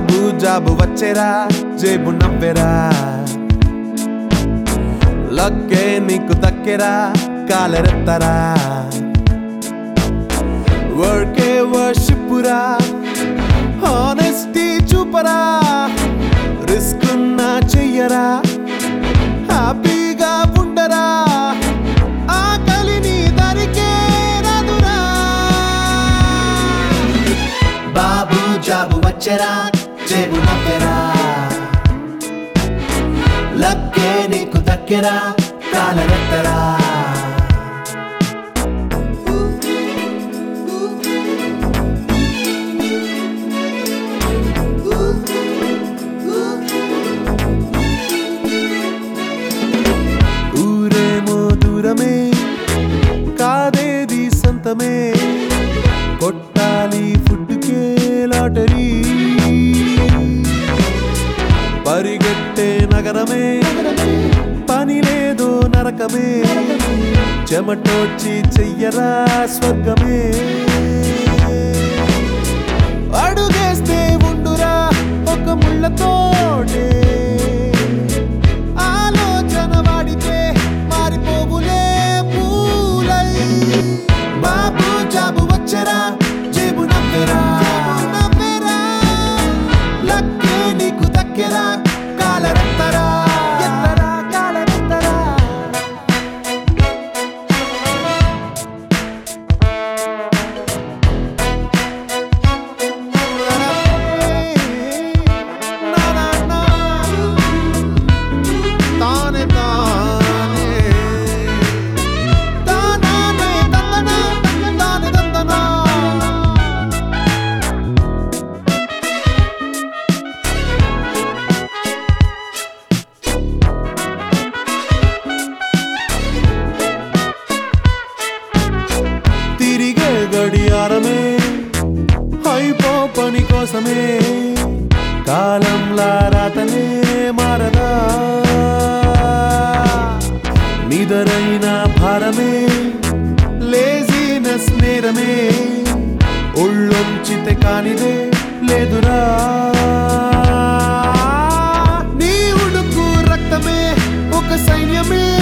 బాబు job వచ్చేరా జేబు నవ్వెరా లక్కే నీకు దక్కెరా కాలరెత్తరా వర్కే వర్షిప్పురా హానెస్టీ చూపరా రిస్క్ నా చెయ్యరా హ్యాపీగా ఉండరా ఆకలిని దరికే రాదురా బాబు జాబు వచ్చేరా జేబు నవ్వెరా లక్కే నీకు దక్కెరా కాలరెత్తరా ఊరేమో దూరమే కాదేది సొంతమే కొట్టాలి ఫుడ్కే లాటరీ పరిగెట్టే నగరమే పని లేదో నరకమే చెమటోడ్చి చెయ్యరా స్వర్గమే అడుగేస్తే ఉండురా ఒక ముళ్ళతోటే ఆలోచన వాడితే మారిపోవులే పూలై బాబు జాబు వచ్చేరా జేబు నవ్వెరా లక్కే నీకు దక్కెరా కాలరెత్తరా ఎత్తరా కాలరెత్తరా తిరిగే గడియారమే అయిపో పని కోసమే కాలంలా రాతనే మారదా నిదరైన భారమే లేజినెస్ నేరమే ఒళ్ళొంచితే కానిదే లేదురా నీ ఉడుకు రక్తమే ఒక సైన్యమే